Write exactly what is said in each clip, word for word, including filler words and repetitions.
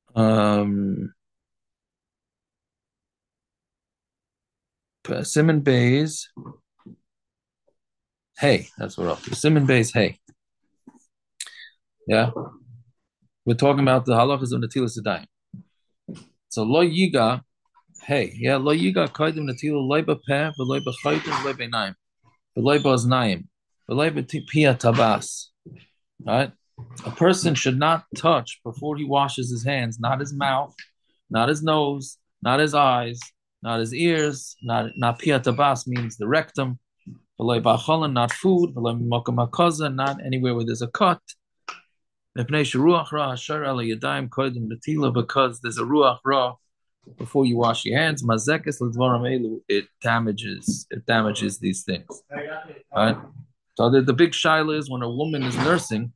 Um, Simon Bays. Hey, that's what we're up to. Simon Bays. Hey, yeah. We're talking about the halachas of Natilas Yadayim. So lo yiga. Hey, yeah, lo yiga kaidim natila leiba peh v'leiba chaytim v'leiba naim v'leiba oznaim v'leiba pia tabas. Right? A person should not touch before he washes his hands, not his mouth, not his nose, not his eyes, not his ears, not not pia tabas means the rectum, not food, not anywhere where there's a cut. Because there's a ruach ra before you wash your hands. It damages it damages these things. Right? So the, the big shaila is when a woman is nursing,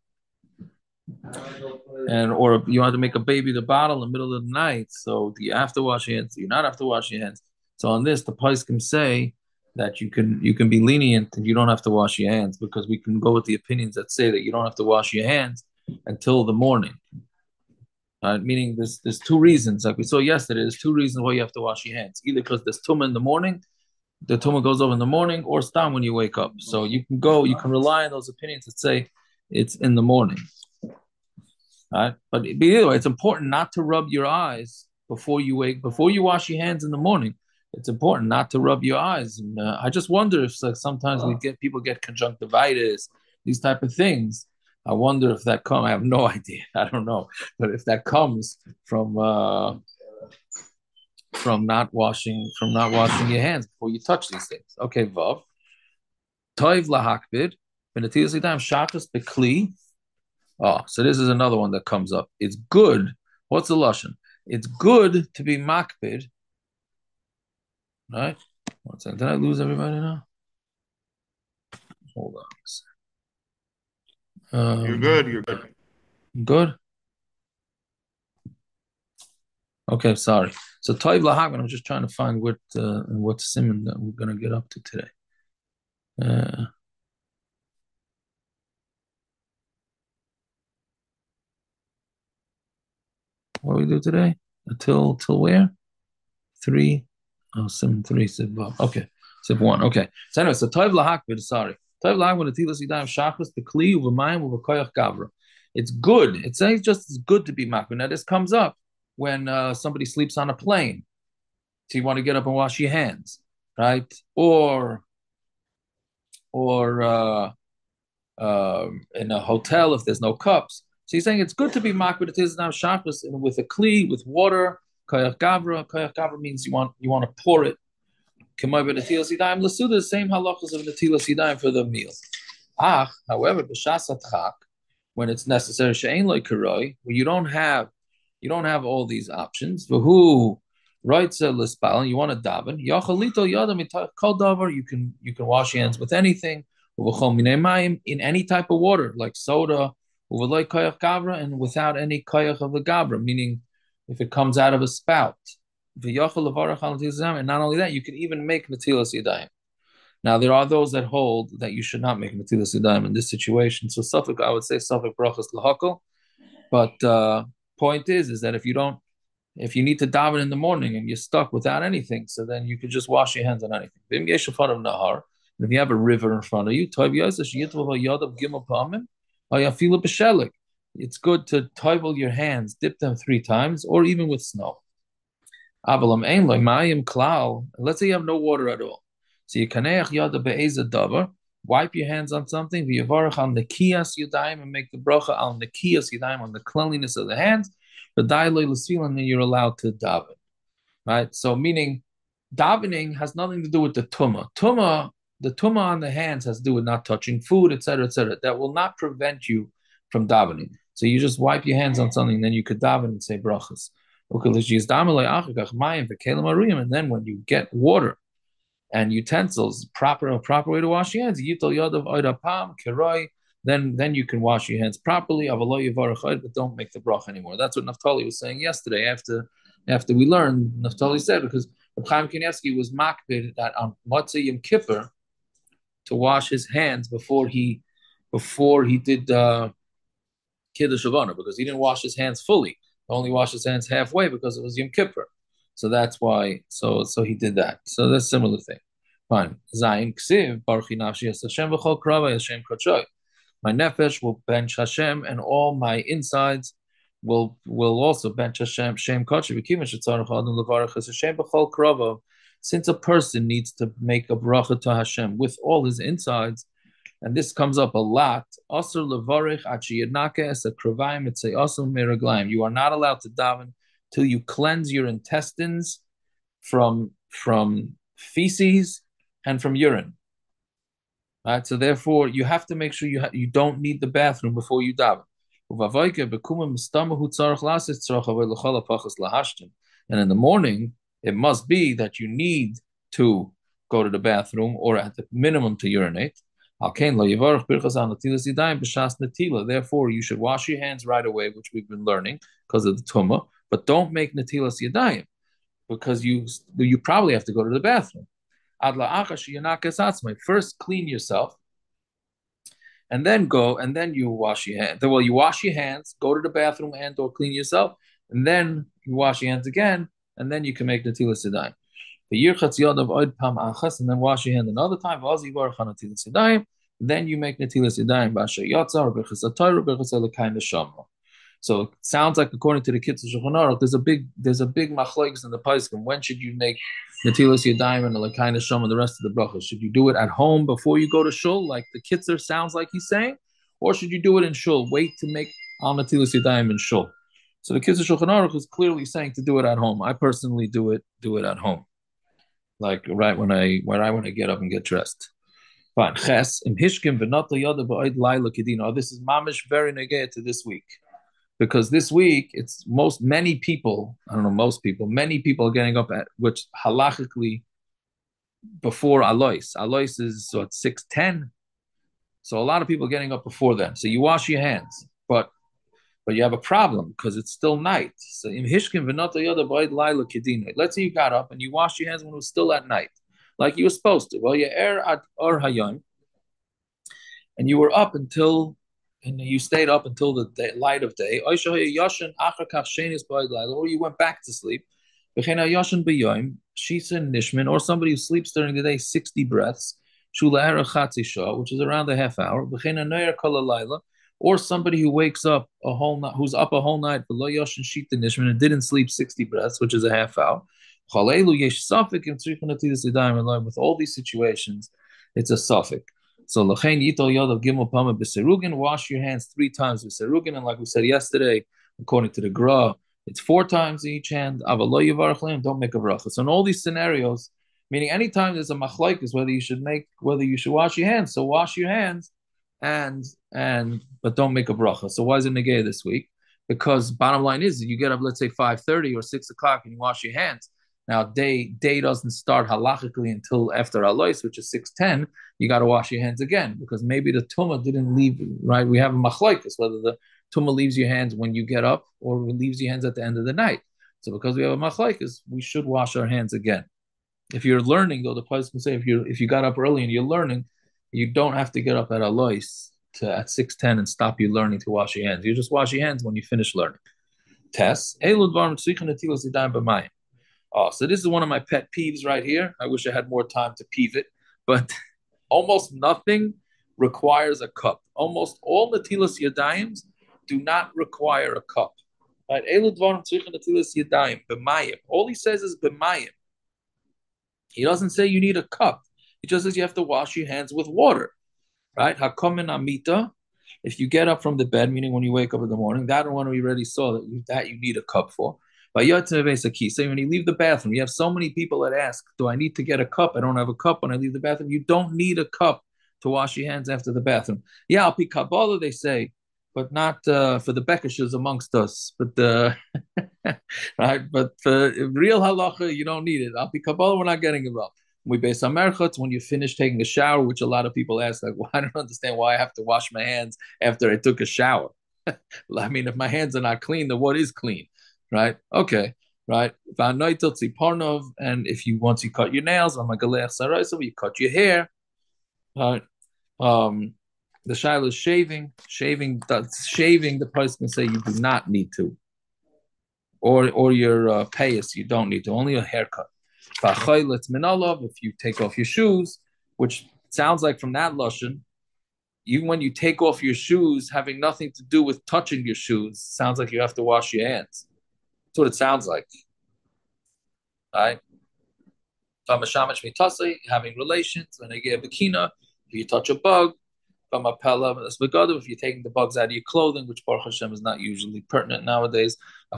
and or you want to make a baby the bottle in the middle of the night. So do you have to wash your hands? Do you not have to wash your hands? So on this, the poskim say that you can you can be lenient and you don't have to wash your hands, because we can go with the opinions that say that you don't have to wash your hands until the morning. Uh, meaning there's there's two reasons, like we saw yesterday. There's two reasons why you have to wash your hands. Either because there's tumah in the morning, the tumah goes over in the morning, or stam when you wake up. So you can go, you can rely on those opinions that say it's in the morning. Right? But, but either way, it's important not to rub your eyes before you wake, before you wash your hands in the morning. It's important not to rub your eyes. And uh, I just wonder if like sometimes we get people get conjunctivitis, these type of things. I wonder if that comes. I have no idea. I don't know, but if that comes from uh, from not washing from not washing your hands before you touch these things. Okay, Vav. Toiv lahakbid. Benatilas idam shachas bekli. Oh, so this is another one that comes up. It's good. What's the lashon? It's good to be makbid, right? One second. Did I lose everybody now? Hold on. Um, You're good. You're good. good. Okay, sorry. So Toiv Lahagman, I'm just trying to find what uh, what simon that we're gonna get up to today. Uh, what we do today? Until till where? Three. Oh, sim three sib. Okay, sib one. Okay. So anyway, so Toiv Lahakbid. Sorry. Toiv Lahakbid. Atilas Yidayim Shachas Bekli Uvamayim Uvakoyach Gavra. It's good. It's saying just as good to be makbid. Now this comes up when uh, somebody sleeps on a plane. So you want to get up and wash your hands, right? Or or uh, uh, in a hotel if there's no cups. So he's saying it's good to be makbid. It is now shachas with a kli with water. Koyach gavra. Koyach gavra means you want you want to pour it. K'may b'netilas yidayim l'suda, the same halachas of netilas yidayim for the meal. Ah, however, b'shas atchak, when it's necessary, she'ein loy karoi, where you don't have you don't have all these options. V'hu roitza l'spal, you want to daven. Yachalito yadam mitach kol davar, you can you can wash your hands with anything. Uv'chol minei mayim, in any type of water, like soda. Uv'loy koyach gavra, and without any koyach of the gavra, meaning if it comes out of a spout. And not only that, you can even make Natilas Yadayim. Now, there are those that hold that you should not make Natilas Yadayim in this situation. So, Suffolk, I would say Suffolk Brachas Lahakal. But uh, point is, is that if you don't, if you need to daven in the morning and you're stuck without anything, so then you could just wash your hands on anything. And if you have a river in front of you, it's good to toivel your hands, dip them three times, or even with snow. Avalam ein loy mayim klal. Let's say you have no water at all. So you kaneach yada be'eza davar. Wipe your hands on something. V'yavarach on the kiyas yadayim, and make the bracha on the kiyas yadayim, on the cleanliness of the hands. But loy l'sfil, and then you're allowed to daven. Right. So meaning, davening has nothing to do with the tumah. Tumah, the tumah on the hands has to do with not touching food, et cetera, et cetera. That will not prevent you from davening. So you just wipe your hands on something, then you could daven and say brachas. And then when you get water and utensils, proper proper way to wash your hands, then then you can wash your hands properly. But don't make the brach anymore. That's what Naftali was saying yesterday. After after we learned, Naftali said because Chaim Kanievsky was makbid that on Motzei Yom Kippur to wash his hands before he before he did uh, Kiddush Havana, because he didn't wash his hands fully. Only wash his hands halfway because it was Yom Kippur. So that's why. So so he did that. So that's a similar thing. Fine. Zayin ksiv baruch nafshi es Hashem v'chol krava Hashem kodshoy. My nefesh will bench Hashem, and all my insides will will also bench Hashem. Shem kodshoy v'kimin shetzarich adam levarach es Hashem v'chol krava. Since a person needs to make a bracha to Hashem with all his insides, and this comes up a lot. Asur levarich achiyadnake es akravayim etzei asur meraglayim. You are not allowed to daven till you cleanse your intestines from from feces and from urine. Right. So therefore, you have to make sure you ha- you don't need the bathroom before you daven. And in the morning, it must be that you need to go to the bathroom or at the minimum to urinate. Therefore, you should wash your hands right away, which we've been learning because of the tumah. But don't make netilas yadayim because you you probably have to go to the bathroom. First, clean yourself, and then go, and then you wash your hands. Well, you wash your hands, go to the bathroom, and or clean yourself, and then you wash your hands again, and then you can make netilas yadayim. And then wash your hand another time. Then you make netilas yadayim. So it sounds like according to the Kitzur Shulchan Aruch, there's a big there's a big machlokes in the Paiskim. When should you make netilas yadayim and the l'kain neshama and the rest of the brachas? Should you do it at home before you go to shul, like the Kitzur sounds like he's saying, or should you do it in shul? Wait to make al netilas yadayim in shul. So the Kitzur Shulchan Aruch is clearly saying to do it at home. I personally do it do it at home, like right when I when I want to get up and get dressed. Fine. Ches im hishkim v'nata yada ba'od laila kedina. This is mamish very negay to this week. Because this week it's most many people, I don't know, most people, many people are getting up at which halachically before Alois. Alois is so at six ten. So a lot of people are getting up before then. So you wash your hands, but but you have a problem because it's still night. So in Hishkin v'nata yada b'od laila kedina. Let's say you got up and you washed your hands when it was still at night, like you were supposed to. Well, you er at or hayom, and you were up until and you stayed up until the day, light of day, or you went back to sleep, or somebody who sleeps during the day sixty breaths, which is around a half hour, or somebody who wakes up a whole night, who's up a whole night, and didn't sleep sixty breaths, which is a half hour. With all these situations, it's a suffix. So l'chein yitol yodav gimel pama b'serugin. Wash your hands three times b'serugin, and like we said yesterday, according to the Gra, it's four times in each hand. Avalo yivarach leim. Don't make a bracha. So in all these scenarios, meaning anytime there's a machlokes whether you should make whether you should wash your hands. So wash your hands, and and but don't make a bracha. So why is it negay this week? Because bottom line is you get up, let's say five thirty or six o'clock, and you wash your hands. Now, day day doesn't start halachically until after Alois, which is six ten. You got to wash your hands again because maybe the tumah didn't leave, right? We have a machlokes whether the tumah leaves your hands when you get up or leaves your hands at the end of the night. So because we have a machlokes, we should wash our hands again. If you're learning, though, the place can say if you if you got up early and you're learning, you don't have to get up at Alois to at six ten and stop you learning to wash your hands. You just wash your hands when you finish learning. Tess. Oh, so this is one of my pet peeves right here. I wish I had more time to peeve it, but almost nothing requires a cup. Almost all netilas yadayim do not require a cup. Right? All he says is b'mayim. He doesn't say you need a cup. He just says you have to wash your hands with water. Right? Hakomen amita. If you get up from the bed, meaning when you wake up in the morning, that one we already saw that you, that you need a cup for. So when you leave the bathroom, you have so many people that ask, do I need to get a cup? I don't have a cup when I leave the bathroom. You don't need a cup to wash your hands after the bathroom. Yeah, I'll be Kabbalah, they say, but not uh, for the Bekishers amongst us. But uh, right, but for real halacha, you don't need it. I'll be Kabbalah, we're not getting involved. We base on merchats when you finish taking a shower, which a lot of people ask, like, well, I don't understand why I have to wash my hands after I took a shower. I mean, if my hands are not clean, then what is clean? Right? Okay. Right? And if you once you cut your nails, so you cut your hair. Right? Um, the shaila is shaving. Shaving, shaving. The person can say you do not need to. or or your uh, payas, you don't need to. Only a haircut. If you take off your shoes, which sounds like from that lashon, even when you take off your shoes, having nothing to do with touching your shoes, sounds like you have to wash your hands. That's what it sounds like. Right? Having relations, when I get a bikina, if you touch a bug, if you're taking the bugs out of your clothing, which Baruch Hashem is not usually pertinent nowadays,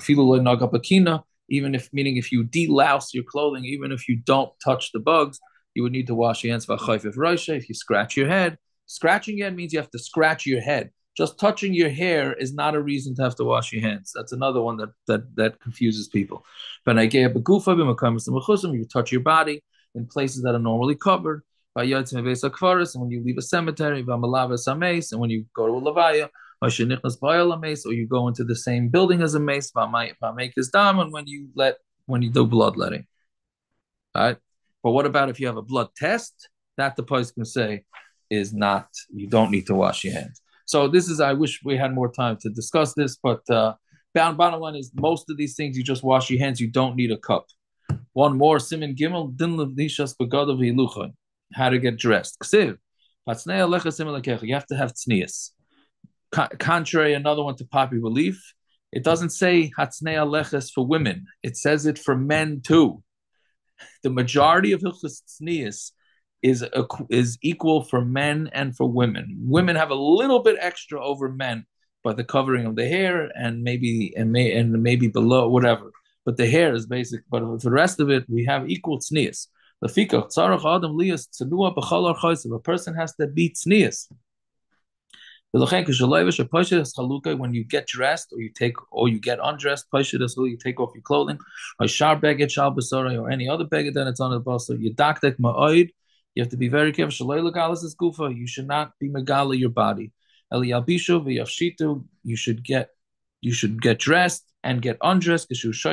even if, meaning if you delouse your clothing, even if you don't touch the bugs, you would need to wash your hands. If you scratch your head, scratching your head means you have to scratch your head. Just touching your hair is not a reason to have to wash your hands. That's another one that that, that confuses people. If you touch your body in places that are normally covered, and when you leave a cemetery, and when you go to a levaya, or you go into the same building as a mace, and when you let when you do bloodletting. All right. But what about if you have a blood test? That the post can say is not, you don't need to wash your hands. So this is, I wish we had more time to discuss this, but uh, bottom line is most of these things, you just wash your hands. You don't need a cup. One more, Siman Gimel, Din Levnishas Begadav Hiluchon, how to get dressed. Ksiv, you have to have tznius. Contrary, another one to popular belief, it doesn't say Hatznei Aleches for women. It says it for men too. The majority of Hilchos Tznius is a, is equal for men and for women. Women have a little bit extra over men by the covering of the hair and maybe and may and maybe below whatever. But the hair is basic. But for the rest of it, we have equal tznius. A person has to be tznius. When you get dressed or you take or you get undressed, you take off your clothing, or any other beged that it's on the basar, you daktek ma'oid. You have to be very careful. You should not be megala your body. You should get you should get dressed and get undressed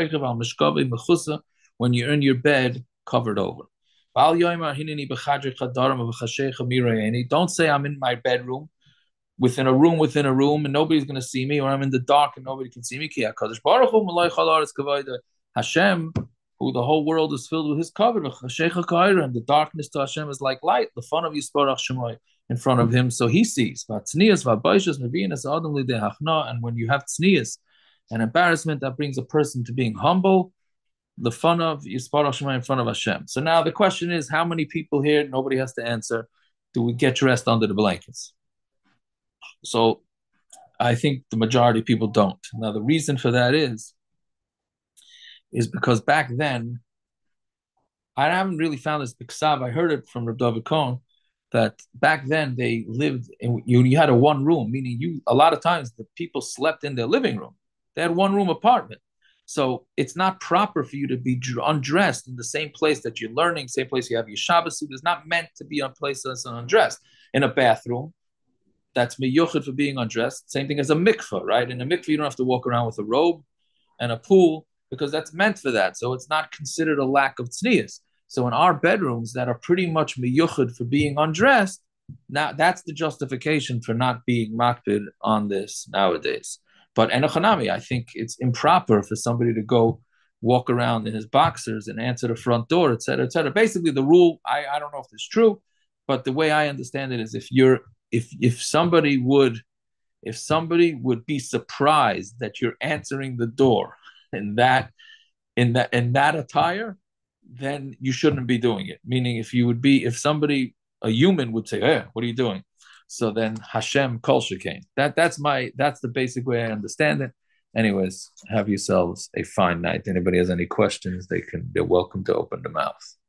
when you're in your bed covered over. Don't say I'm in my bedroom within a room within a room and nobody's going to see me, or I'm in the dark and nobody can see me. Hashem, who the whole world is filled with his cover, and the darkness to Hashem is like light, the fun of Yisparach Shemoy in front of him, so he sees. And when you have tznius, an embarrassment that brings a person to being humble, the fun of Yisparach Shemoy in front of Hashem. So now the question is, how many people here, nobody has to answer, do we get dressed under the blankets? So I think the majority of people don't. Now the reason for that is, is because back then, I haven't really found this b'ksav. I heard it from Reb David Cohen that back then they lived in, you, you had a one room, meaning you a lot of times the people slept in their living room. They had one room apartment. So it's not proper for you to be undressed in the same place that you're learning, same place you have your Shabbos suit. It's not meant to be a place that's undressed. In a bathroom, that's meyuchid for being undressed. Same thing as a mikveh, right? In a mikveh, you don't have to walk around with a robe and a pool, because that's meant for that. So it's not considered a lack of tznius. So in our bedrooms that are pretty much miyuchid for being undressed, now that's the justification for not being makpid on this nowadays. But enochanami, I think it's improper for somebody to go walk around in his boxers and answer the front door, et cetera, et cetera. Basically, the rule, I, I don't know if it's true, but the way I understand it is if you're if if somebody would if somebody would be surprised that you're answering the door in that in that in that attire, then you shouldn't be doing it. Meaning, if you would be, if somebody, a human would say, "Hey, what are you doing?" So then Hashem kol shekain. That that's my that's the basic way I understand it. Anyways, have yourselves a fine night. Anybody has any questions, they can they're welcome to open the mouth.